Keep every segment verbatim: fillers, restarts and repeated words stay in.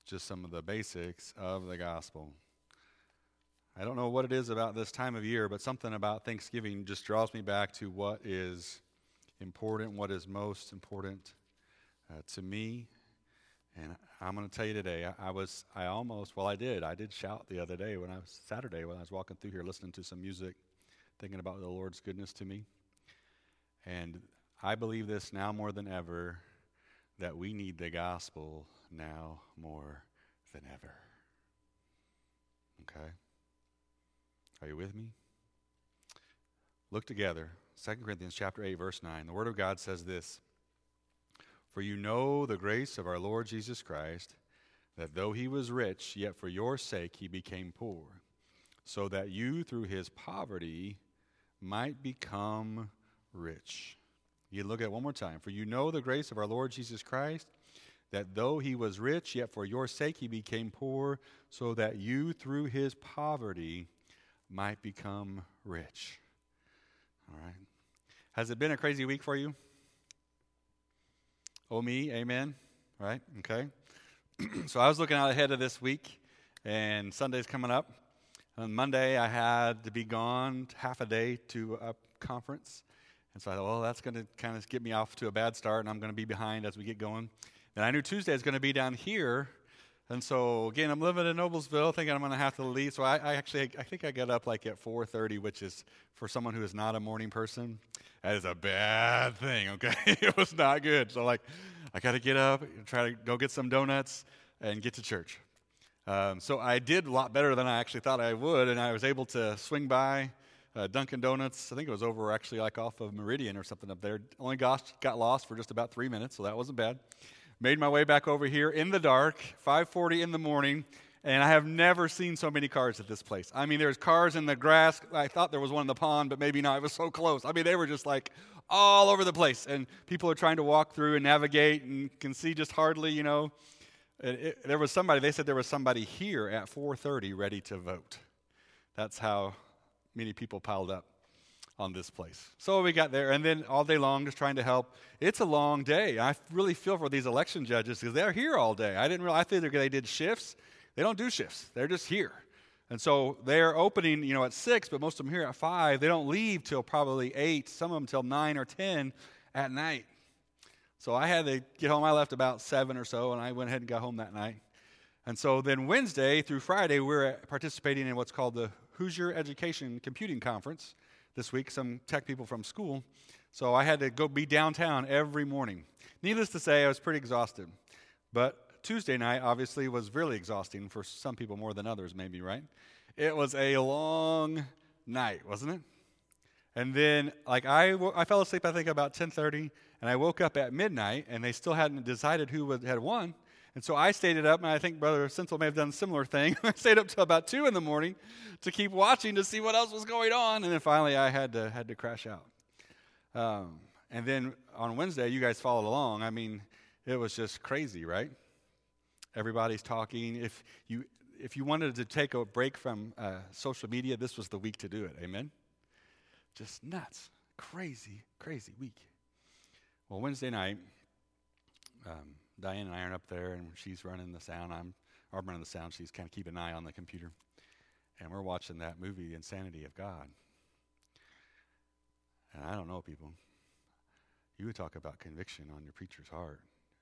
just some of the basics of the gospel. I don't know what it is about this time of year, but something about Thanksgiving just draws me back to what is important, what is most important uh, to me. And I'm going to tell you today, I, I was, I almost, well, I did. I did shout the other day when I was, Saturday when I was walking through here listening to some music, thinking about the Lord's goodness to me. And I believe this now more than ever, that we need the gospel now more than ever. Okay? Are you with me? Look together. Second Corinthians chapter eight, verse nine. The Word of God says this, "For you know the grace of our Lord Jesus Christ, that though he was rich, yet for your sake he became poor, so that you through his poverty might become rich." You look at it one more time. "For you know the grace of our Lord Jesus Christ, that though he was rich, yet for your sake he became poor, so that you through his poverty might become rich." All right. Has it been a crazy week for you? Oh, me, amen. Right? Okay. So I was looking out ahead of this week, and Sunday's coming up. On Monday, I had to be gone half a day to a conference. And so I thought, well, that's going to kind of get me off to a bad start, and I'm going to be behind as we get going. And I knew Tuesday was going to be down here. And so, again, I'm living in Noblesville, thinking I'm going to have to leave. So I, I actually, I think I got up like at four thirty, which is, for someone who is not a morning person, that is a bad thing, okay? It was not good. So, like, I got to get up, try to go get some donuts, and get to church. Um, so I did a lot better than I actually thought I would, and I was able to swing by uh, Dunkin' Donuts. I think it was over actually like off of Meridian or something up there. Only got, got lost for just about three minutes, so that wasn't bad. Made my way back over here in the dark, five forty in the morning, and I have never seen so many cars at this place. I mean, there's cars in the grass. I thought there was one in the pond, but maybe not. It was so close. I mean, they were just like all over the place, and people are trying to walk through and navigate and can see just hardly, you know. It, it, there was somebody, they said there was somebody here at four thirty ready to vote. That's how many people piled up on this place. So we got there, and then all day long just trying to help. It's a long day. I really feel for these election judges because they're here all day. I didn't realize, I think they did shifts. They don't do shifts. They're just here. And so they're opening, you know, at six, but most of them here at five. They don't leave till probably eight, some of them till nine or ten at night. So I had to get home. I left about seven or so, and I went ahead and got home that night. And so then Wednesday through Friday, we're participating in what's called the Hoosier Education Computing Conference this week, some tech people from school. So I had to go be downtown every morning. Needless to say, I was pretty exhausted. But Tuesday night, obviously, was really exhausting for some people more than others, maybe, right? It was a long night, wasn't it? And then, like, I, I fell asleep, I think, about ten thirty, and I woke up at midnight, and they still hadn't decided who would, had won. And so I stayed up, and I think Brother Senthel may have done a similar thing. I stayed up till about two in the morning to keep watching to see what else was going on, and then finally I had to had to crash out. Um, and then on Wednesday, you guys followed along. I mean, it was just crazy, right? Everybody's talking. If you if you wanted to take a break from uh, social media, this was the week to do it. Amen? Just nuts. Crazy, crazy week. Well, Wednesday night, um, Diane and I are up there, and she's running the sound. I'm, I'm running the sound. She's kind of keeping an eye on the computer. And we're watching that movie, The Insanity of God. And I don't know, people. You would talk about conviction on your preacher's heart.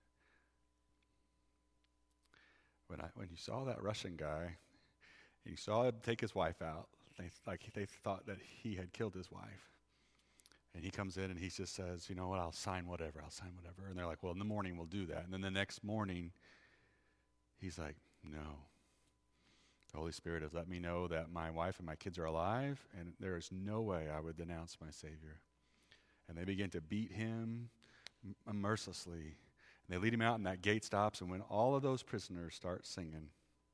When I when you saw that Russian guy, and you saw him take his wife out, they, like they thought that he had killed his wife. And he comes in and he just says, you know what, I'll sign whatever, I'll sign whatever. And they're like, well, in the morning we'll do that. And then the next morning, he's like, no. The Holy Spirit has let me know that my wife and my kids are alive, and there is no way I would denounce my Savior. And they begin to beat him m- mercilessly. And they lead him out, and that gate stops, and when all of those prisoners start singing,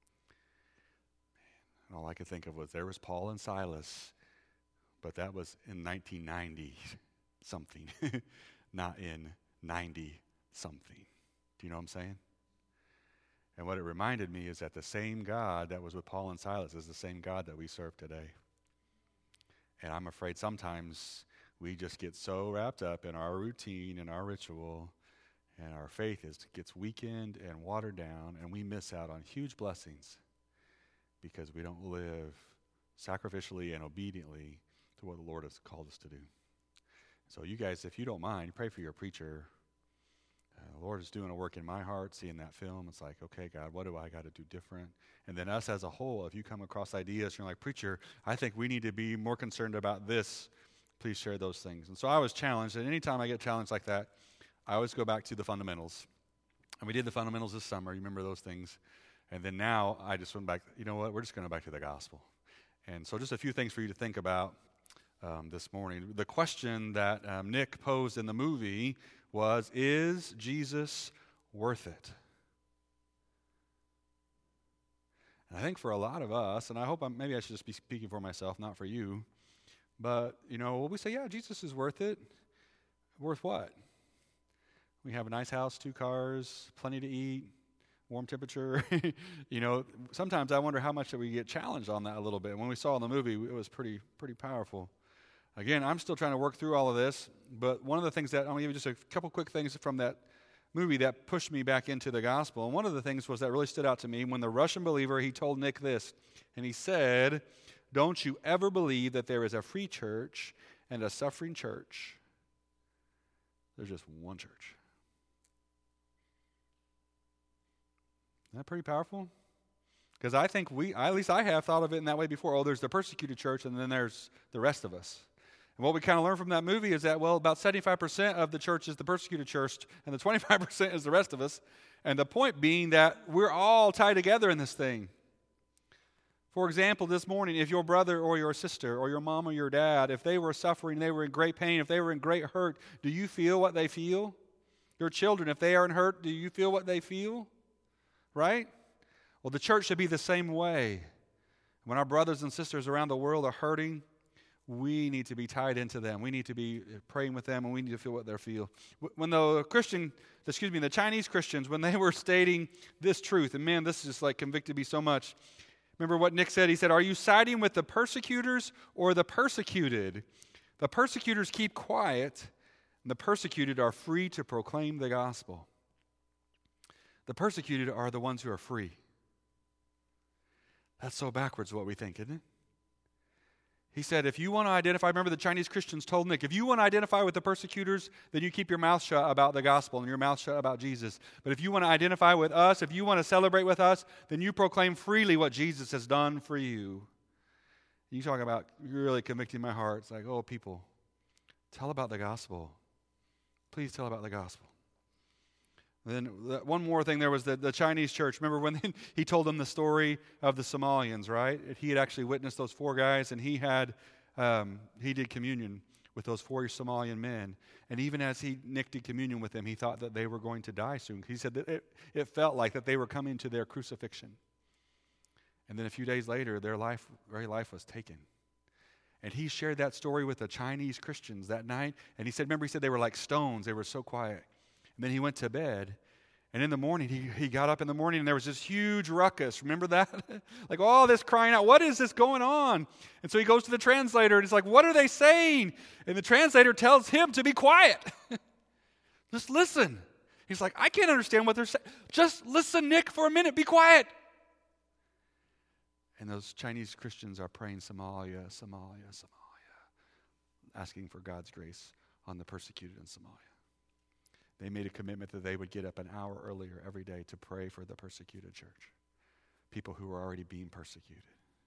and all I could think of was there was Paul and Silas, but that was in nineteen ninety something, not in ninety something. Do you know what I'm saying? And what it reminded me is that the same God that was with Paul and Silas is the same God that we serve today. And I'm afraid sometimes we just get so wrapped up in our routine and our ritual, And our faith is gets weakened and watered down, and we miss out on huge blessings because we don't live sacrificially and obediently to what the Lord has called us to do. So you guys, if you don't mind, pray for your preacher. Uh, the Lord is doing a work in my heart, seeing that film. It's like, okay, God, what do I got to do different? And then us as a whole, if you come across ideas, you're like, preacher, I think we need to be more concerned about this. Please share those things. And so I was challenged, and anytime I get challenged like that, I always go back to the fundamentals. And we did the fundamentals this summer. You remember those things. And then now I just went back, you know what, we're just going to go back to the gospel. And so just a few things for you to think about um, this morning. The question that um, Nick posed in the movie was, is Jesus worth it? And I think for a lot of us, and I hope I'm, maybe I should just be speaking for myself, not for you, but, you know, we say, yeah, Jesus is worth it. Worth what? We have a nice house, two cars, plenty to eat, warm temperature. You know, sometimes I wonder how much that we get challenged on that a little bit. When we saw in the movie, it was pretty pretty powerful. Again, I'm still trying to work through all of this, but one of the things that, I'm going to give you just a couple quick things from that movie that pushed me back into the gospel. And one of the things was that really stood out to me when the Russian believer, he told Nick this, and he said, don't you ever believe that there is a free church and a suffering church. There's just one church. Isn't that pretty powerful? Because I think we, at least I have thought of it in that way before. Oh, there's the persecuted church, and then there's the rest of us. And what we kind of learned from that movie is that, well, about seventy-five percent of the church is the persecuted church, and the twenty-five percent is the rest of us. And the point being that we're all tied together in this thing. For example, this morning, if your brother or your sister or your mom or your dad, if they were suffering, they were in great pain, if they were in great hurt, do you feel what they feel? Your children, if they are in hurt, do you feel what they feel? Right? Well, the church should be the same way. When our brothers and sisters around the world are hurting, we need to be tied into them. We need to be praying with them, and we need to feel what they feel. When the Christian, excuse me, the Chinese Christians, when they were stating this truth, and man, this just like convicted me so much. Remember what Nick said? He said, are you siding with the persecutors or the persecuted? The persecutors keep quiet, and the persecuted are free to proclaim the gospel. The persecuted are the ones who are free. That's so backwards what we think, isn't it? He said, if you want to identify, remember the Chinese Christians told Nick, if you want to identify with the persecutors, then you keep your mouth shut about the gospel and your mouth shut about Jesus. But if you want to identify with us, if you want to celebrate with us, then you proclaim freely what Jesus has done for you. You talk about, you're really convicting my heart. It's like, oh, people, tell about the gospel. Please tell about the gospel. Then one more thing, there was the, the Chinese church. Remember when he told them the story of the Somalians, right? He had actually witnessed those four guys, and he had um, he did communion with those four Somalian men. And even as he Nick did communion with them, he thought that they were going to die soon. He said that it, it felt like that they were coming to their crucifixion. And then a few days later, their life, very life was taken. And he shared that story with the Chinese Christians that night. And he said, remember, he said they were like stones. They were so quiet. And then he went to bed, and in the morning, he, he got up in the morning, and there was this huge ruckus. Remember that? Like all this crying out, what is this going on? And so he goes to the translator, and he's like, what are they saying? And the translator tells him to be quiet. Just listen. He's like, I can't understand what they're saying. Just listen, Nick, for a minute. Be quiet. And those Chinese Christians are praying, Somalia, Somalia, Somalia, asking for God's grace on the persecuted in Somalia. They made a commitment that they would get up an hour earlier every day to pray for the persecuted church, people who were already being persecuted.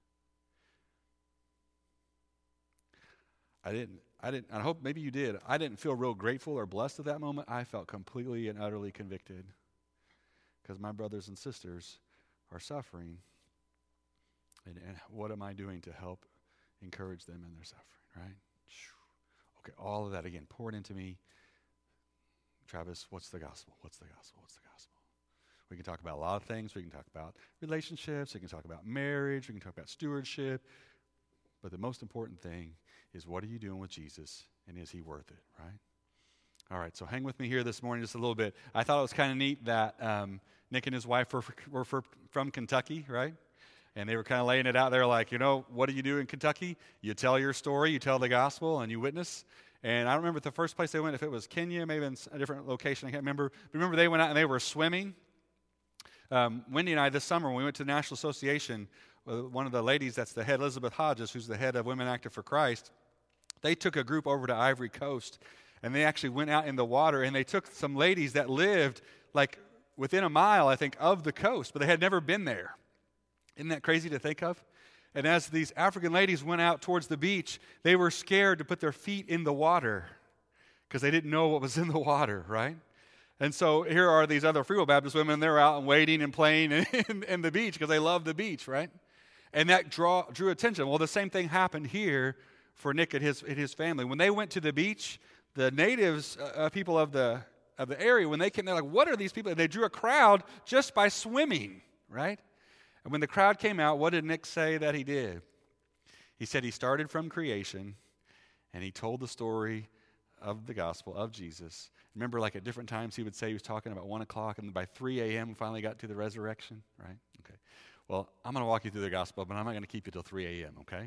I didn't, I didn't, I hope maybe you did. I didn't feel real grateful or blessed at that moment. I felt completely and utterly convicted because my brothers and sisters are suffering. And, and what am I doing to help encourage them in their suffering, right? Okay, all of that again, poured into me. Travis, what's the gospel? What's the gospel? What's the gospel? We can talk about a lot of things. We can talk about relationships. We can talk about marriage. We can talk about stewardship. But the most important thing is, what are you doing with Jesus, and is he worth it, right? All right, so hang with me here this morning just a little bit. I thought it was kind of neat that um, Nick and his wife were, were for, from Kentucky, right? And they were kind of laying it out there like, you know, what do you do in Kentucky? You tell your story, you tell the gospel, and you witness. And I don't remember the first place they went, if it was Kenya, maybe in a different location. I can't remember. But remember they went out and they were swimming. Um, Wendy and I this summer, when we went to the National Association, uh, one of the ladies that's the head, Elizabeth Hodges, who's the head of Women Active for Christ, they took a group over to Ivory Coast, and they actually went out in the water, and they took some ladies that lived like within a mile, I think, of the coast, but they had never been there. Isn't that crazy to think of? And as these African ladies went out towards the beach, they were scared to put their feet in the water because they didn't know what was in the water, right? And so here are these other Free Will Baptist women. They're out and wading and playing in, in, in the beach because they love the beach, right? And that draw, drew attention. Well, the same thing happened here for Nick and his, and his family. When they went to the beach, the natives, uh, people of the of the area, when they came, they're like, what are these people? And they drew a crowd just by swimming, right? And when the crowd came out, what did Nick say that he did? He said he started from creation, and he told the story of the gospel, of Jesus. Remember, like at different times, he would say he was talking about one o'clock, and by three a.m. we finally got to the resurrection, right? Okay. Well, I'm going to walk you through the gospel, but I'm not going to keep you till three a.m., okay?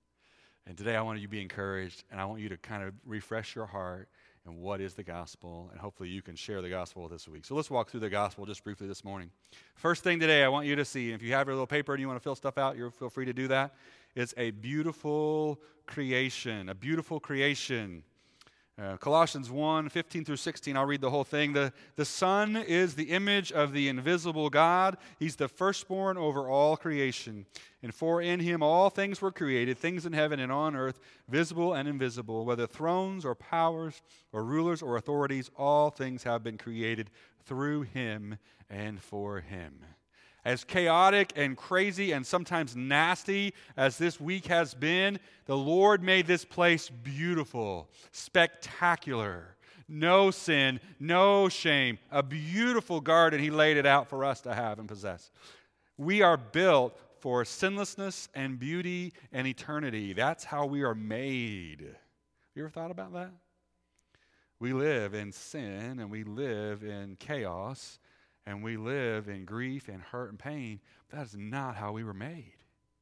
And today I want you to be encouraged, and I want you to kind of refresh your heart and what is the gospel, and hopefully you can share the gospel this week. So let's walk through the gospel just briefly this morning. First thing today I want you to see, if you have your little paper and you want to fill stuff out, you feel free to do that. It's a beautiful creation, a beautiful creation. Uh, Colossians one, fifteen through sixteen, I'll read the whole thing. The, the Son is the image of the invisible God. He's the firstborn over all creation. And for in him all things were created, things in heaven and on earth, visible and invisible, whether thrones or powers or rulers or authorities, all things have been created through him and for him. As chaotic and crazy and sometimes nasty as this week has been, the Lord made this place beautiful, spectacular, no sin, no shame, a beautiful garden. He laid it out for us to have and possess. We are built for sinlessness and beauty and eternity. That's how we are made. You ever thought about that? We live in sin and we live in chaos. And we live in grief and hurt and pain. That is not how we were made.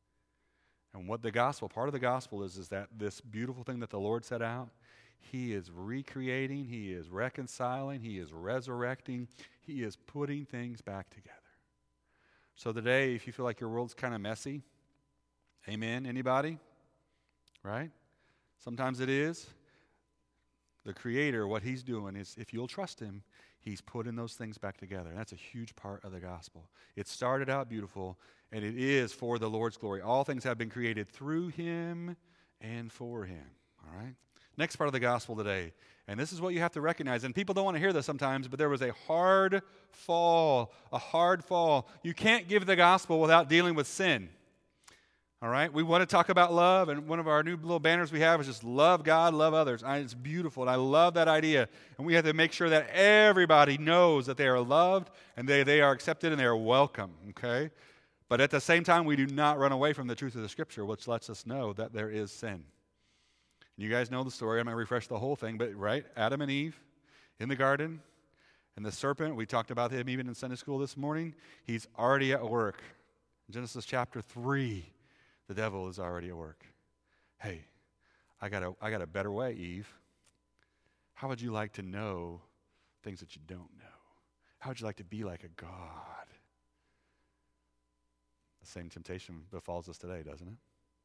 And what the gospel, part of the gospel is, is that this beautiful thing that the Lord set out, he is recreating, he is reconciling, he is resurrecting, he is putting things back together. So today, if you feel like your world's kind of messy, amen, anybody? Right? Sometimes it is. The Creator, what he's doing is, if you'll trust him, he's putting those things back together. And that's a huge part of the gospel. It started out beautiful, and it is for the Lord's glory. All things have been created through him and for him. All right? Next part of the gospel today. And this is what you have to recognize. And people don't want to hear this sometimes, but there was a hard fall. A hard fall. You can't give the gospel without dealing with sin. All right? We want to talk about love, and one of our new little banners we have is just love God, love others. I, it's beautiful, and I love that idea. And we have to make sure that everybody knows that they are loved, and they, they are accepted, and they are welcome, okay? But at the same time, we do not run away from the truth of the Scripture, which lets us know that there is sin. You guys know the story. I'm going to refresh the whole thing, but right? Adam and Eve in the garden, and the serpent, we talked about him even in Sunday school this morning. He's already at work. In Genesis chapter three, the devil is already at work. Hey, I got a, I got a better way, Eve. How would you like to know things that you don't know? How would you like to be like a God? The same temptation befalls us today, doesn't it?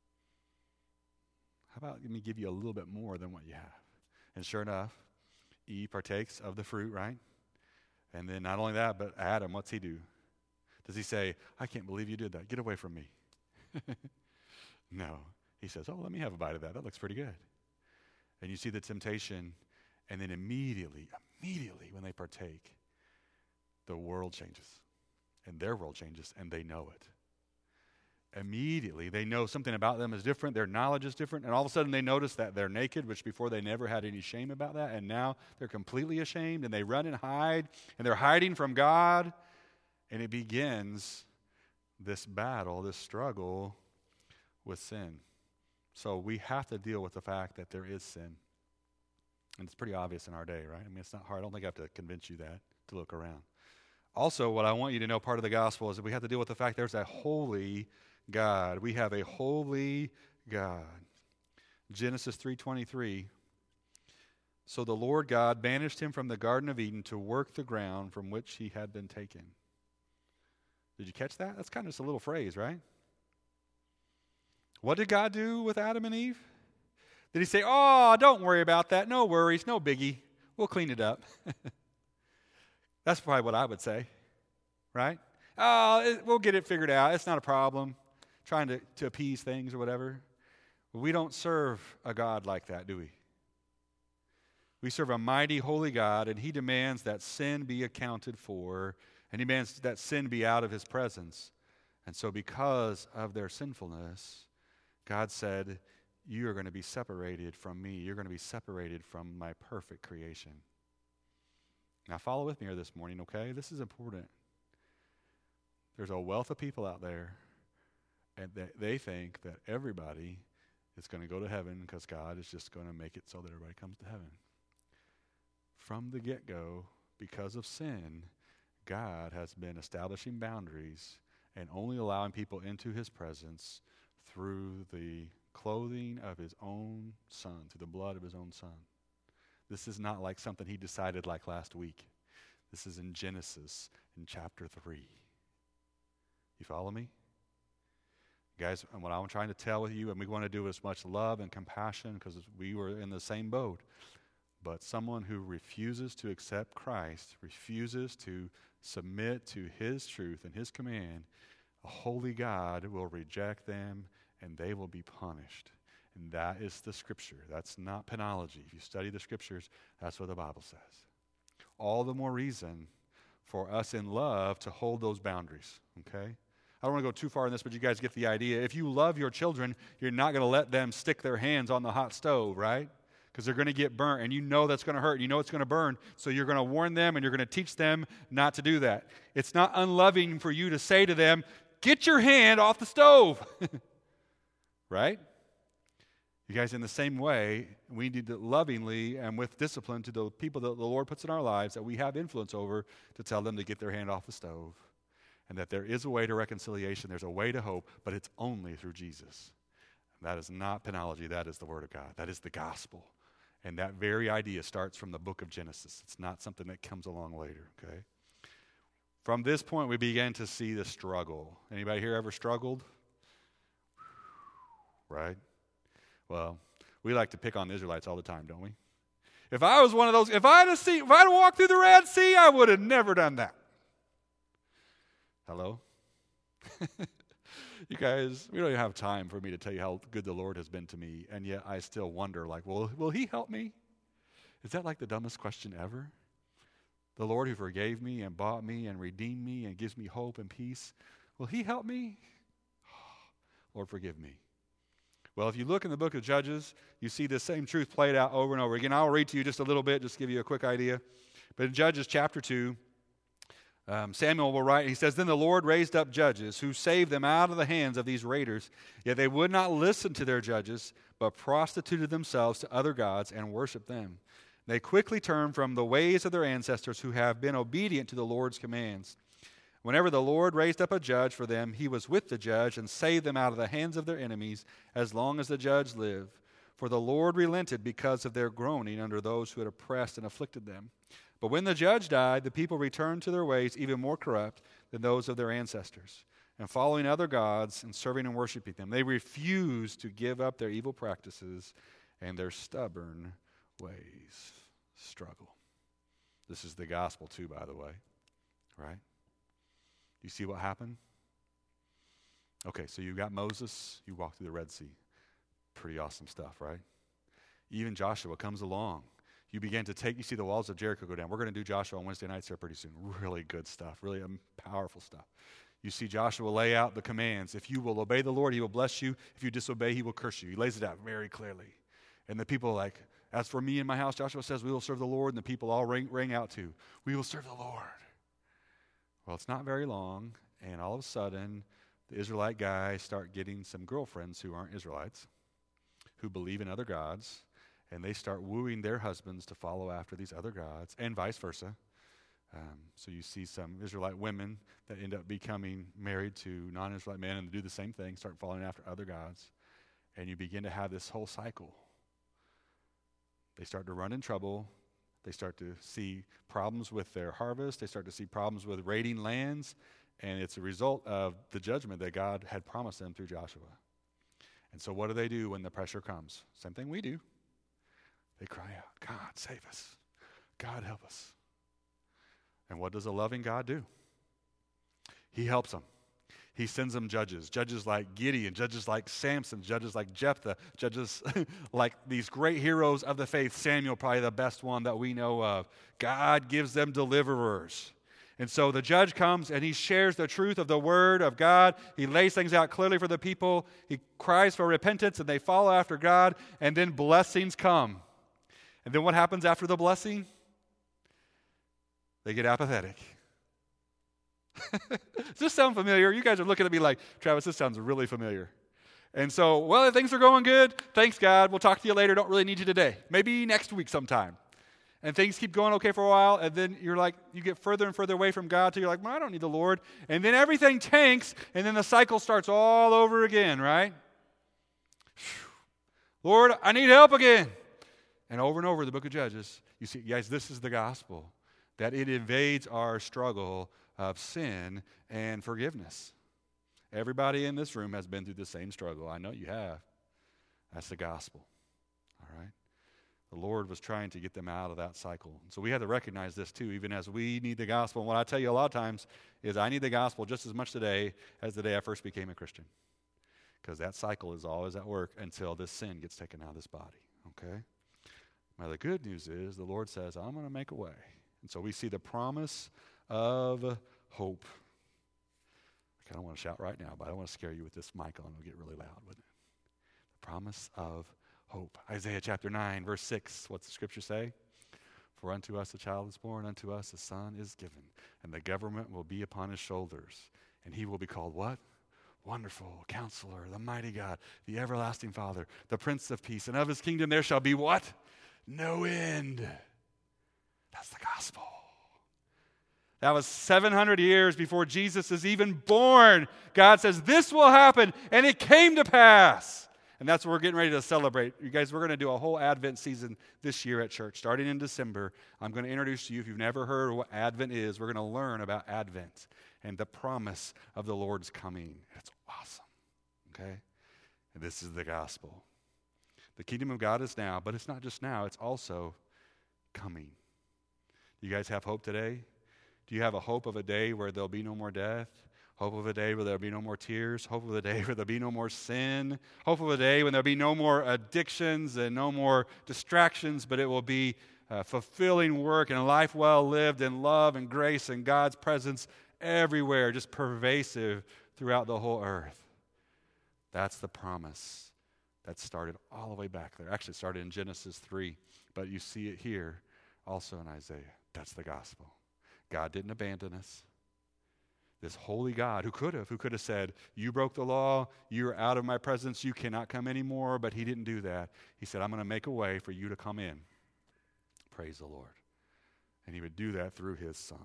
How about let me give you a little bit more than what you have? And sure enough, Eve partakes of the fruit, right? And then not only that, but Adam, what's he do? Does he say, I can't believe you did that. Get away from me. No. He says, oh, let me have a bite of that. That looks pretty good. And you see the temptation, and then immediately, immediately when they partake, the world changes. And their world changes, and they know it. Immediately, they know something about them is different. Their knowledge is different. And all of a sudden, they notice that they're naked, which before they never had any shame about that. And now they're completely ashamed, and they run and hide, and they're hiding from God. And it begins this battle, this struggle with sin. So we have to deal with the fact that there is sin. And it's pretty obvious in our day, right? I mean, it's not hard. I don't think I have to convince you that to look around. Also, what I want you to know, part of the gospel, is that we have to deal with the fact there's a holy God. We have a holy God. Genesis three twenty-three So the Lord God banished him from the Garden of Eden to work the ground from which he had been taken. Did you catch that? That's kind of just a little phrase, right? What did God do with Adam and Eve? Did he say, oh, don't worry about that. No worries, no biggie. We'll clean it up. That's probably what I would say, right? Oh, it, we'll get it figured out. It's not a problem. Trying to, to appease things or whatever. We don't serve a God like that, do we? We serve a mighty, holy God, and he demands that sin be accounted for, and he demands that sin be out of his presence. And so because of their sinfulness, God said, you are going to be separated from me. You're going to be separated from my perfect creation. Now follow with me here this morning, okay? This is important. There's a wealth of people out there, and they think that everybody is going to go to heaven because God is just going to make it so that everybody comes to heaven. From the get-go, because of sin, God has been establishing boundaries and only allowing people into his presence through the clothing of his own son, through the blood of his own son. This is not like something he decided like last week. This is in Genesis in chapter three. You follow me? Guys, and what I'm trying to tell with you, and we want to do as much love and compassion because we were in the same boat, but someone who refuses to accept Christ, refuses to submit to his truth and his command, a holy God will reject them and they will be punished. And that is the scripture. That's not penology. If you study the scriptures, that's what the Bible says. All the more reason for us in love to hold those boundaries, okay? I don't want to go too far in this, but you guys get the idea. If you love your children, you're not going to let them stick their hands on the hot stove, right? Because they're going to get burnt, and you know that's going to hurt, and you know it's going to burn, so you're going to warn them, and you're going to teach them not to do that. It's not unloving for you to say to them, get your hand off the stove, right? You guys, in the same way, we need to lovingly and with discipline to the people that the Lord puts in our lives that we have influence over to tell them to get their hand off the stove, and that there is a way to reconciliation, there's a way to hope, but it's only through Jesus. And that is not penology, that is the Word of God. That is the gospel. And that very idea starts from the book of Genesis. It's not something that comes along later, okay? From this point, we began to see the struggle. Anybody here ever struggled? Right? Well, we like to pick on the Israelites all the time, don't we? If I was one of those, if I had seen, if I had walked through the Red Sea, I would have never done that. Hello? You guys, we don't even have time for me to tell you how good the Lord has been to me, and yet I still wonder, like, well, will he help me? Is that like the dumbest question ever? The Lord who forgave me and bought me and redeemed me and gives me hope and peace, will he help me? Lord, forgive me. Well, if you look in the book of Judges, you see this same truth played out over and over again. I'll read to you just a little bit, just to give you a quick idea. But in Judges chapter two, Um, Samuel will write, he says, then the Lord raised up judges who saved them out of the hands of these raiders, yet they would not listen to their judges, but prostituted themselves to other gods and worshiped them. They quickly turned from the ways of their ancestors who have been obedient to the Lord's commands. Whenever the Lord raised up a judge for them, he was with the judge and saved them out of the hands of their enemies as long as the judge lived. For the Lord relented because of their groaning under those who had oppressed and afflicted them. But when the judge died, the people returned to their ways even more corrupt than those of their ancestors, and following other gods and serving and worshiping them. They refused to give up their evil practices and their stubborn ways. Struggle. This is the gospel too, by the way, right? You see what happened? Okay, so you got Moses, you walk through the Red Sea. Pretty awesome stuff, right? Even Joshua comes along. You begin to take, you see the walls of Jericho go down. We're going to do Joshua on Wednesday nights here pretty soon. Really good stuff, really um, powerful stuff. You see Joshua lay out the commands. If you will obey the Lord, he will bless you. If you disobey, he will curse you. He lays it out very clearly. And the people are like, as for me and my house, Joshua says, we will serve the Lord. And the people all ring, ring out to, we will serve the Lord. Well, it's not very long, and all of a sudden, the Israelite guys start getting some girlfriends who aren't Israelites, who believe in other gods, and they start wooing their husbands to follow after these other gods, and vice versa. Um, so you see some Israelite women that end up becoming married to non-Israelite men and do the same thing, start following after other gods, and you begin to have this whole cycle. They start to run in trouble. They start to see problems with their harvest. They start to see problems with raiding lands. And it's a result of the judgment that God had promised them through Joshua. And so what do they do when the pressure comes? Same thing we do. They cry out, God, save us. God, help us. And what does a loving God do? He helps them. He sends them judges, judges like Gideon, judges like Samson, judges like Jephthah, judges like these great heroes of the faith. Samuel, probably the best one that we know of. God gives them deliverers. And so the judge comes and he shares the truth of the word of God. He lays things out clearly for the people. He cries for repentance and they follow after God. And then blessings come. And then what happens after the blessing? They get apathetic. Does this sound familiar? You guys are looking at me like, Travis, this sounds really familiar. And so, well, if things are going good, thanks, God. We'll talk to you later. Don't really need you today. Maybe next week sometime. And things keep going okay for a while, and then you're like, you get further and further away from God till you're like, well, I don't need the Lord. And then everything tanks, and then the cycle starts all over again, right? Lord, I need help again. And over and over in the book of Judges, you see, guys, this is the gospel, that it invades our struggle of sin and forgiveness. Everybody in this room has been through the same struggle. I know you have. That's the gospel. All right? The Lord was trying to get them out of that cycle. So we have to recognize this too, even as we need the gospel. And what I tell you a lot of times is I need the gospel just as much today as the day I first became a Christian. Because that cycle is always at work until this sin gets taken out of this body. Okay? Now the good news is the Lord says, I'm going to make a way. And so we see the promise of hope. I kind of want to shout right now, but I don't want to scare you with this mic on. It'll get really loud, wouldn't it? The promise of hope. Isaiah chapter nine, verse six. What's the scripture say? For unto us a child is born, unto us a son is given, and the government will be upon his shoulders. And he will be called what? Wonderful, Counselor, the mighty God, the everlasting Father, the Prince of Peace. And of his kingdom there shall be what? No end. That's the gospel. That was seven hundred years before Jesus is even born. God says, this will happen, and it came to pass. And that's what we're getting ready to celebrate. You guys, we're going to do a whole Advent season this year at church, starting in December. I'm going to introduce to you, if you've never heard what Advent is, we're going to learn about Advent and the promise of the Lord's coming. It's awesome, okay? And this is the gospel. The kingdom of God is now, but it's not just now, it's also coming. You guys have hope today? Do you have a hope of a day where there'll be no more death? Hope of a day where there'll be no more tears? Hope of a day where there'll be no more sin? Hope of a day when there'll be no more addictions and no more distractions, but it will be a fulfilling work and a life well lived in love and grace and God's presence everywhere, just pervasive throughout the whole earth. That's the promise that started all the way back there. Actually, it started in Genesis three, but you see it here also in Isaiah. That's the gospel. God didn't abandon us. This holy God who could have, who could have said, you broke the law, you're out of my presence, you cannot come anymore, but he didn't do that. He said, I'm going to make a way for you to come in. Praise the Lord. And he would do that through his son.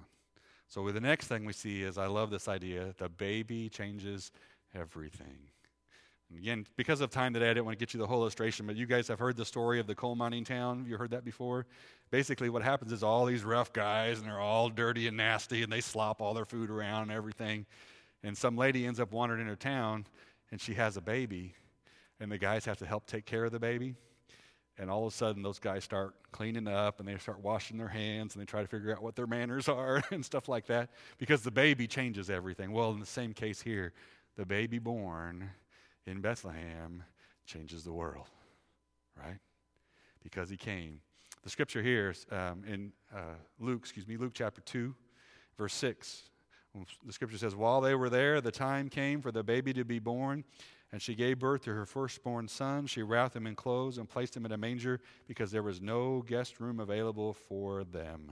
So the next thing we see is, I love this idea, the baby changes everything. And again, because of time today, I didn't want to get you the whole illustration, but you guys have heard the story of the coal mining town. Have you heard that before? Basically, what happens is all these rough guys, and they're all dirty and nasty, and they slop all their food around and everything. And some lady ends up wandering into town, and she has a baby, and the guys have to help take care of the baby. And all of a sudden, those guys start cleaning up, and they start washing their hands, and they try to figure out what their manners are and stuff like that, because the baby changes everything. Well, in the same case here, the baby born in Bethlehem changes the world, right? Because he came. The scripture here um, in uh, Luke, excuse me, Luke chapter two, verse six. The scripture says, while they were there, the time came for the baby to be born, and she gave birth to her firstborn son. She wrapped him in clothes and placed him in a manger because there was no guest room available for them.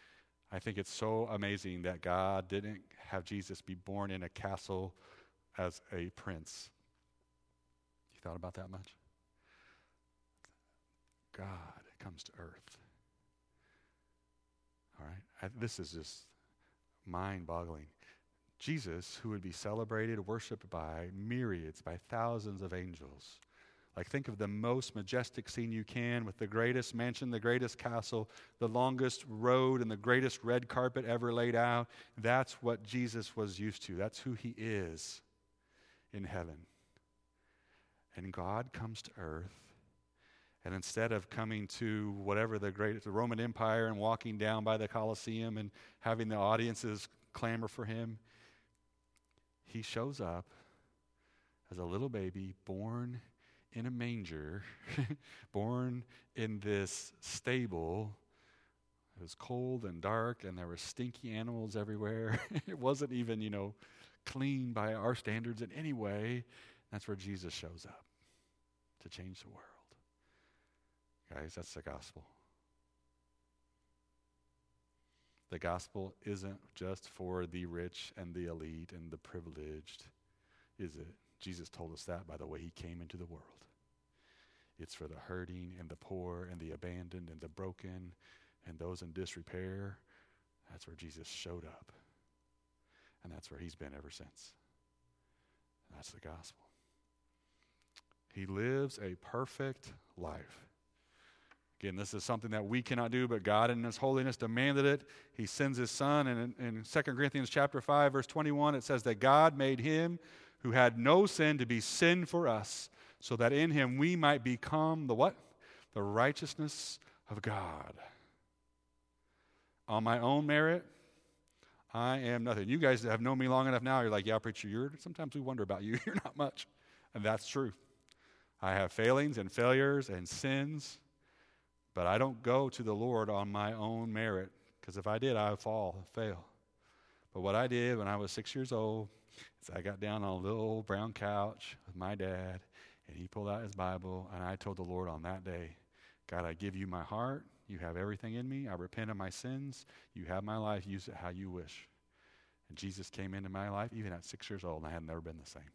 I think it's so amazing that God didn't have Jesus be born in a castle as a prince. You thought about that much? God comes to earth. All right? I, this is just mind-boggling. Jesus, who would be celebrated, worshiped by myriads, by thousands of angels, Like, think of the most majestic scene you can with the greatest mansion, the greatest castle, the longest road, and the greatest red carpet ever laid out. That's what Jesus was used to. That's who he is in heaven. And God comes to earth, and instead of coming to whatever the great, the Roman Empire and walking down by the Colosseum and having the audiences clamor for him, he shows up as a little baby born in a manger, born in this stable. It was cold and dark, and there were stinky animals everywhere. It wasn't even, you know, clean by our standards in any way. That's where Jesus shows up to change the world. Guys, that's the gospel. The gospel isn't just for the rich and the elite and the privileged, is it? Jesus told us that by the way he came into the world. It's for the hurting and the poor and the abandoned and the broken and those in disrepair. That's where Jesus showed up. And that's where he's been ever since. That's the gospel. He lives a perfect life. Again, this is something that we cannot do, but God in his holiness demanded it. He sends his son, and in, in Second Corinthians chapter five, verse twenty-one, it says that God made him who had no sin to be sin for us, so that in him we might become the what? The righteousness of God. On my own merit, I am nothing. You guys have known me long enough now, you're like, yeah, preacher, you're, sometimes we wonder about you. You're not much. And that's true. I have failings and failures and sins, but I don't go to the Lord on my own merit, because if I did, I would fall, fail. But what I did when I was six years old is I got down on a little old brown couch with my dad, and he pulled out his Bible, and I told the Lord on that day, God, I give you my heart. You have everything in me. I repent of my sins. You have my life. Use it how you wish. And Jesus came into my life even at six years old, and I had never been the same.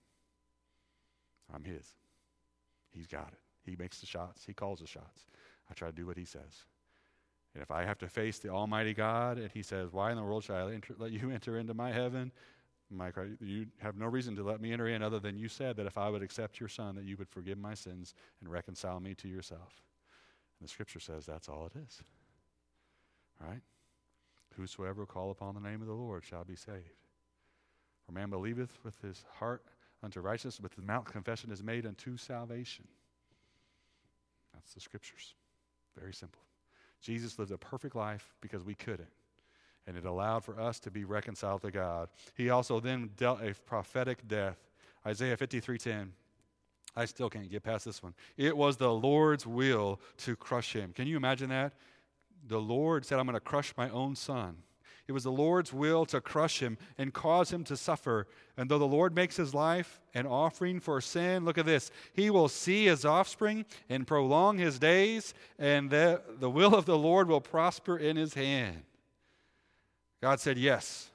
I'm his. He's got it. He makes the shots. He calls the shots. I try to do what he says. And if I have to face the Almighty God, and he says, why in the world should I enter, let you enter into my heaven? Mike, you have no reason to let me enter in other than you said that if I would accept your son, that you would forgive my sins and reconcile me to yourself. And the scripture says that's all it is. Right? Whosoever will call upon the name of the Lord shall be saved. For man believeth with his heart unto righteousness, with his mouth confession is made unto salvation. That's the scriptures. Very simple. Jesus lived a perfect life because we couldn't. And it allowed for us to be reconciled to God. He also then dealt a prophetic death. Isaiah fifty-three ten. I still can't get past this one. It was the Lord's will to crush him. Can you imagine that? The Lord said, I'm going to crush my own son. It was the Lord's will to crush him and cause him to suffer. And though the Lord makes his life an offering for sin, look at this. He will see his offspring and prolong his days, and the, the will of the Lord will prosper in his hand. God said yes.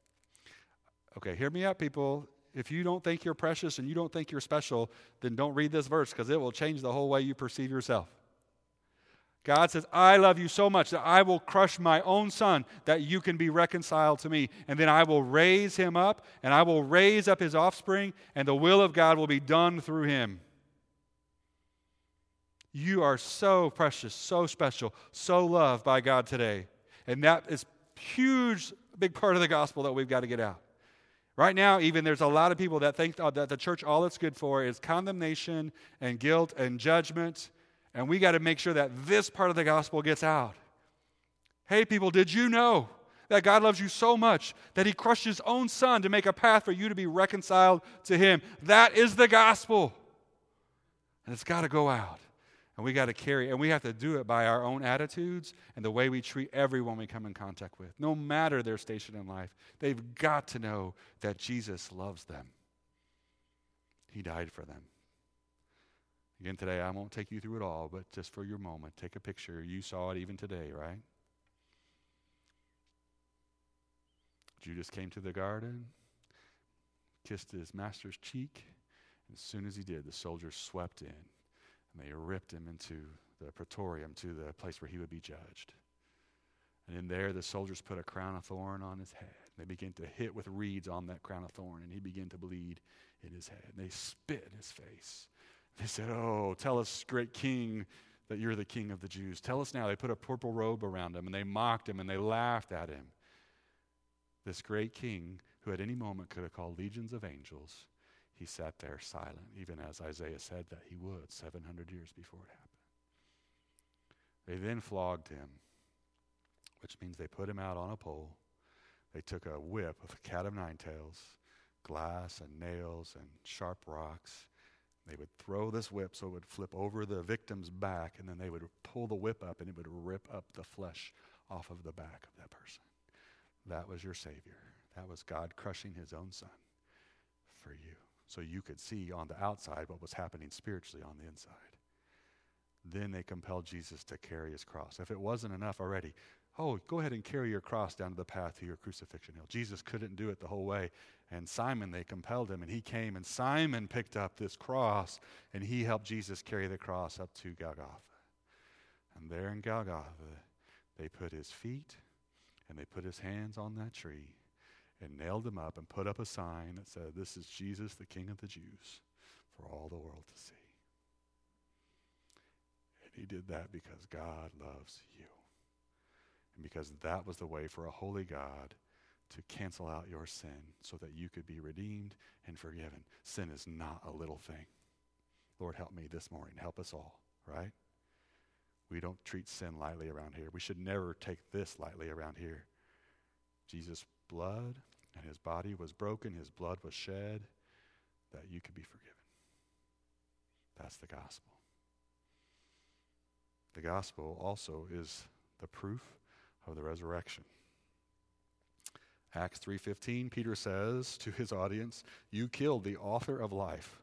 Okay, hear me out, people. If you don't think you're precious and you don't think you're special, then don't read this verse, because it will change the whole way you perceive yourself. God says, I love you so much that I will crush my own son that you can be reconciled to me. And then I will raise him up, and I will raise up his offspring, and the will of God will be done through him. You are so precious, so special, so loved by God today. And that is a huge, big part of the gospel that we've got to get out. Right now, even there's a lot of people that think that the church, all it's good for is condemnation and guilt and judgment. And we got to make sure that this part of the gospel gets out. Hey, people, did you know that God loves you so much that he crushed his own son to make a path for you to be reconciled to him? That is the gospel. And it's got to go out. And we got to carry it. And we have to do it by our own attitudes and the way we treat everyone we come in contact with. No matter their station in life, they've got to know that Jesus loves them. He died for them. Again, today, I won't take you through it all, but just for your moment, take a picture. You saw it even today, right? Judas came to the garden, kissed his master's cheek, and as soon as he did, the soldiers swept in, and they ripped him into the praetorium, to the place where he would be judged. And in there, the soldiers put a crown of thorn on his head. They began to hit with reeds on that crown of thorn, and he began to bleed in his head. And they spit in his face. They said, oh, tell us, great king, that you're the king of the Jews. Tell us now. They put a purple robe around him, and they mocked him, and they laughed at him. This great king, who at any moment could have called legions of angels, he sat there silent, even as Isaiah said that he would seven hundred years before it happened. They then flogged him, which means they put him out on a pole. They took a whip of a cat of nine tails, glass and nails and sharp rocks. They would throw this whip so it would flip over the victim's back, and then they would pull the whip up, and it would rip up the flesh off of the back of that person. That was your Savior. That was God crushing his own son for you, so you could see on the outside what was happening spiritually on the inside. Then they compelled Jesus to carry his cross. If it wasn't enough already, oh, go ahead and carry your cross down to the path to your crucifixion hill. Jesus couldn't do it the whole way. And Simon, they compelled him, and he came, and Simon picked up this cross, and he helped Jesus carry the cross up to Golgotha. And there in Golgotha, they put his feet, and they put his hands on that tree, and nailed him up, and put up a sign that said, this is Jesus, the King of the Jews, for all the world to see. And he did that because God loves you. And because that was the way for a holy God to cancel out your sin so that you could be redeemed and forgiven. Sin is not a little thing. Lord, help me this morning. Help us all, right? We don't treat sin lightly around here. We should never take this lightly around here. Jesus' blood and his body was broken. His blood was shed that you could be forgiven. That's the gospel. The gospel also is the proof of the resurrection. Acts three fifteen, Peter says to his audience, you killed the author of life.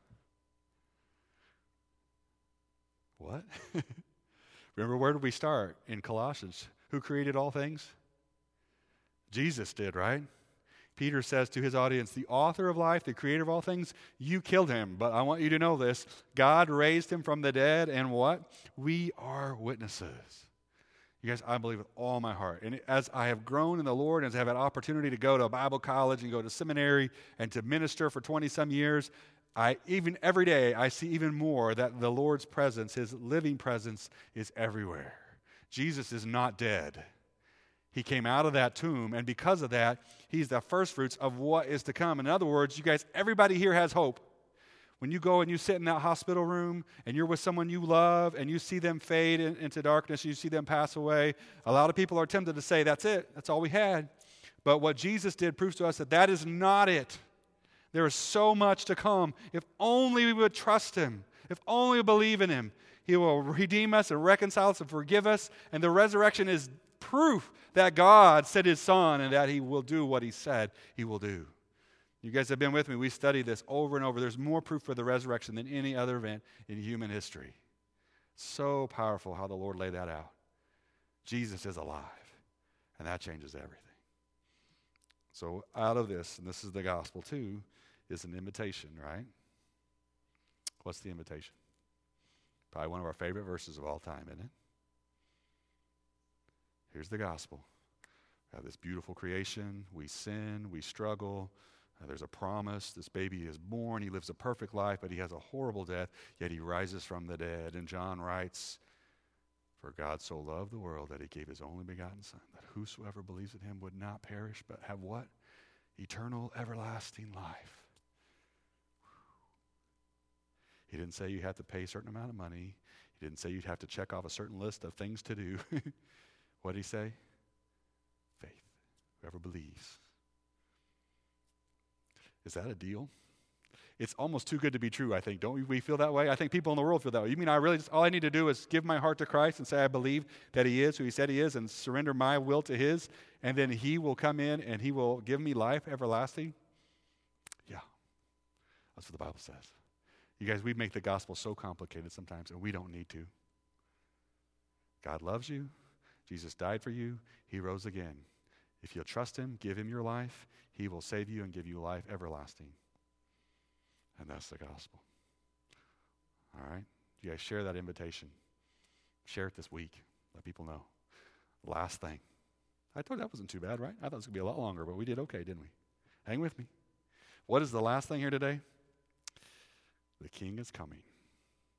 What? Remember, where did we start? In Colossians. Who created all things? Jesus did, right? Peter says to his audience, the author of life, the creator of all things, you killed him. But I want you to know this. God raised him from the dead, and what? We are witnesses. You guys, I believe with all my heart. And as I have grown in the Lord, as I have had opportunity to go to Bible college and go to seminary and to minister for twenty-some years, I even every day I see even more that the Lord's presence, his living presence, is everywhere. Jesus is not dead. He came out of that tomb, and because of that, he's the first fruits of what is to come. In other words, you guys, everybody here has hope. When you go and you sit in that hospital room and you're with someone you love and you see them fade in, into darkness, and you see them pass away, a lot of people are tempted to say, that's it, that's all we had. But what Jesus did proves to us that that is not it. There is so much to come. If only we would trust him, if only we believe in him, he will redeem us and reconcile us and forgive us. And the resurrection is proof that God sent his son and that he will do what he said he will do. You guys have been with me. We studied this over and over. There's more proof for the resurrection than any other event in human history. So powerful how the Lord laid that out. Jesus is alive, and that changes everything. So out of this, and this is the gospel too, is an invitation, right? What's the invitation? Probably one of our favorite verses of all time, isn't it? Here's the gospel. We have this beautiful creation. We sin. We struggle. Uh, there's a promise. This baby is born. He lives a perfect life, but he has a horrible death, yet he rises from the dead. And John writes, for God so loved the world that he gave his only begotten son, that whosoever believes in him would not perish, but have what? Eternal, everlasting life. He didn't say you have to pay a certain amount of money. He didn't say you'd have to check off a certain list of things to do. What did he say? Faith. Whoever believes. Is that a deal? It's almost too good to be true, I think. Don't we feel that way? I think people in the world feel that way. You mean I really just, all I need to do is give my heart to Christ and say I believe that he is who he said he is and surrender my will to his, and then he will come in and he will give me life everlasting? Yeah. That's what the Bible says. You guys, we make the gospel so complicated sometimes, and we don't need to. God loves you. Jesus died for you. He rose again. If you'll trust him, give him your life, he will save you and give you life everlasting. And that's the gospel. All right? You guys share that invitation. Share it this week. Let people know. Last thing. I thought that wasn't too bad, right? I thought it was going to be a lot longer, but we did okay, didn't we? Hang with me. What is the last thing here today? The king is coming.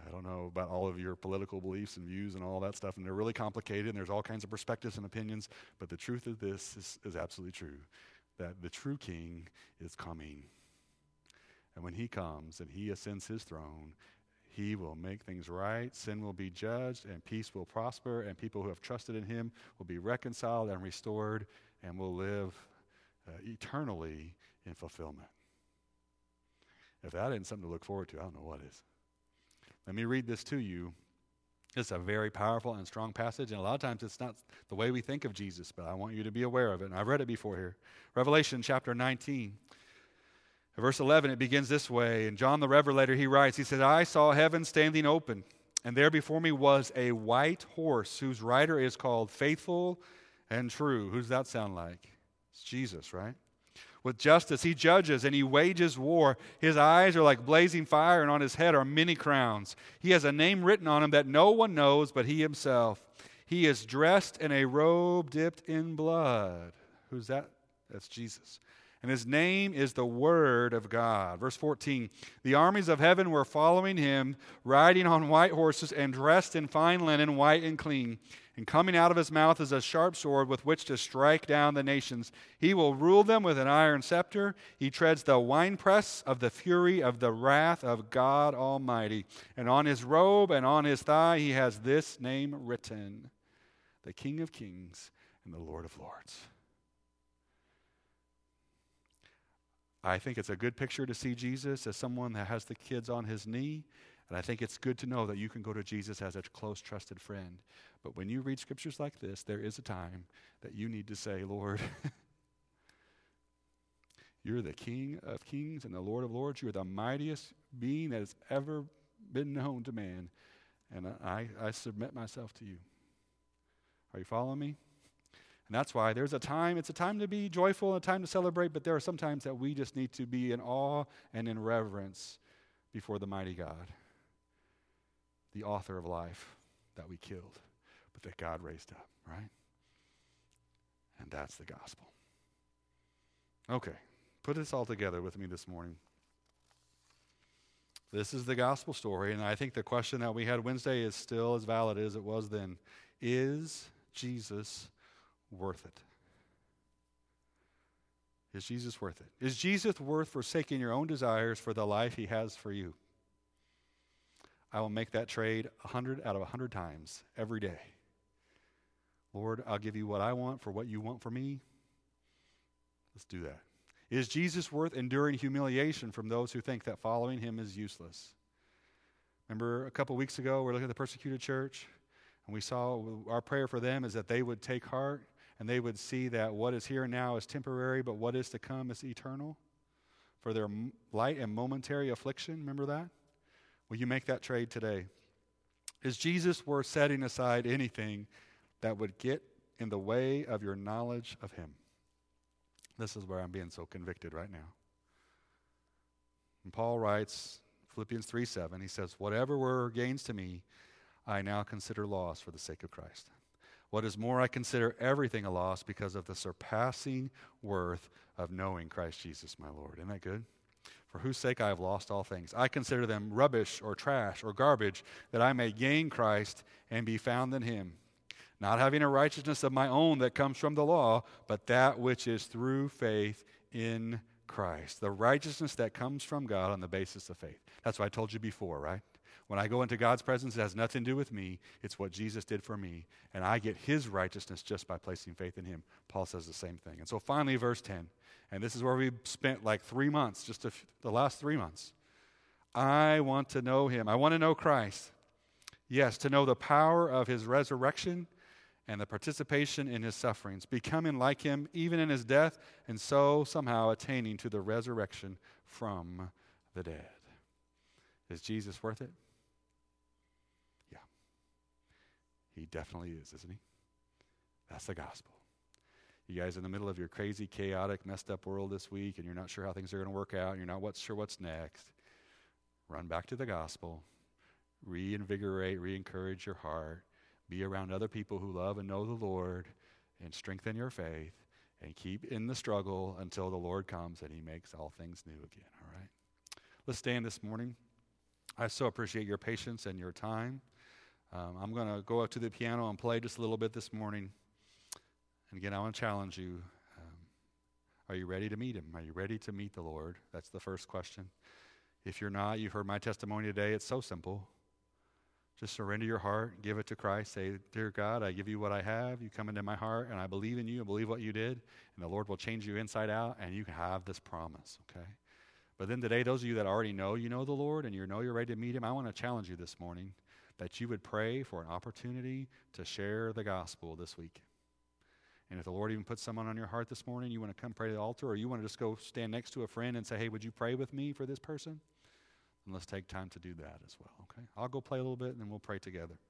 I don't know about all of your political beliefs and views and all that stuff, and they're really complicated, and there's all kinds of perspectives and opinions, but the truth of this is, is absolutely true, that the true king is coming. And when he comes and he ascends his throne, he will make things right, sin will be judged, and peace will prosper, and people who have trusted in him will be reconciled and restored, and will live uh, eternally in fulfillment. If that isn't something to look forward to, I don't know what is. Let me read this to you. It's a very powerful and strong passage, and a lot of times it's not the way we think of Jesus, but I want you to be aware of it, and I've read it before here. Revelation chapter nineteen. Verse eleven, it begins this way, and John the Revelator, he writes, he said, I saw heaven standing open, and there before me was a white horse, whose rider is called Faithful and True. Who does that sound like? It's Jesus, right? With justice he judges, and he wages war. His eyes are like blazing fire, and on his head are many crowns. He has a name written on him that no one knows but he himself. He is dressed in a robe dipped in blood. Who's that? That's Jesus. And his name is the Word of God. Verse fourteen, the armies of heaven were following him, riding on white horses and dressed in fine linen, white and clean. And coming out of his mouth is a sharp sword with which to strike down the nations. He will rule them with an iron scepter. He treads the winepress of the fury of the wrath of God Almighty. And on his robe and on his thigh he has this name written, the King of Kings and the Lord of Lords. I think it's a good picture to see Jesus as someone that has the kids on his knee. And I think it's good to know that you can go to Jesus as a close, trusted friend. But when you read scriptures like this, there is a time that you need to say, Lord, you're the King of Kings and the Lord of Lords. You're the mightiest being that has ever been known to man. And I, I submit myself to you. Are you following me? And that's why there's a time, it's a time to be joyful, a time to celebrate, but there are some times that we just need to be in awe and in reverence before the mighty God, the author of life that we killed, but that God raised up, right? And that's the gospel. Okay, put this all together with me this morning. This is the gospel story, and I think the question that we had Wednesday is still as valid as it was then. Is Jesus worth it? Is Jesus worth it? Is Jesus worth forsaking your own desires for the life he has for you? I will make that trade a hundred out of a hundred times every day. Lord, I'll give you what I want for what you want for me. Let's do that. Is Jesus worth enduring humiliation from those who think that following him is useless? Remember a couple weeks ago, we were looking at the persecuted church, and we saw our prayer for them is that they would take heart and they would see that what is here and now is temporary, but what is to come is eternal. For their light and momentary affliction, remember that? Will you make that trade today? Is Jesus worth setting aside anything that would get in the way of your knowledge of him? This is where I'm being so convicted right now. And Paul writes, Philippians three seven, he says, whatever were gains to me, I now consider loss for the sake of Christ. What is more, I consider everything a loss because of the surpassing worth of knowing Christ Jesus my Lord. Isn't that good? For whose sake I have lost all things. I consider them rubbish or trash or garbage, that I may gain Christ and be found in him, not having a righteousness of my own that comes from the law, but that which is through faith in Christ. The righteousness that comes from God on the basis of faith. That's what I told you before, right? When I go into God's presence, it has nothing to do with me. It's what Jesus did for me. And I get his righteousness just by placing faith in him. Paul says the same thing. And so finally, verse ten. And this is where we spent like three months, just a f- the last three months. I want to know him. I want to know Christ. Yes, to know the power of his resurrection and the participation in his sufferings, becoming like him even in his death, and so somehow attaining to the resurrection from the dead. Is Jesus worth it? Yeah. He definitely is, isn't he? That's the gospel. You guys in the middle of your crazy, chaotic, messed up world this week, and you're not sure how things are going to work out, and you're not what's sure what's next, run back to the gospel, reinvigorate, re-encourage your heart, be around other people who love and know the Lord, and strengthen your faith, and keep in the struggle until the Lord comes and he makes all things new again, all right? Let's stand this morning. I so appreciate your patience and your time. Um, I'm going to go up to the piano and play just a little bit this morning. And again, I want to challenge you. Um, are you ready to meet him? Are you ready to meet the Lord? That's the first question. If you're not, you've heard my testimony today. It's so simple. Just surrender your heart, give it to Christ. Say, dear God, I give you what I have. You come into my heart, and I believe in you. I believe what you did. And the Lord will change you inside out, and you have this promise, okay? But then today, those of you that already know you know the Lord and you know you're ready to meet him, I want to challenge you this morning that you would pray for an opportunity to share the gospel this week. And if the Lord even puts someone on your heart this morning, you want to come pray to the altar, or you want to just go stand next to a friend and say, hey, would you pray with me for this person? And let's take time to do that as well, okay? I'll go play a little bit, and then we'll pray together.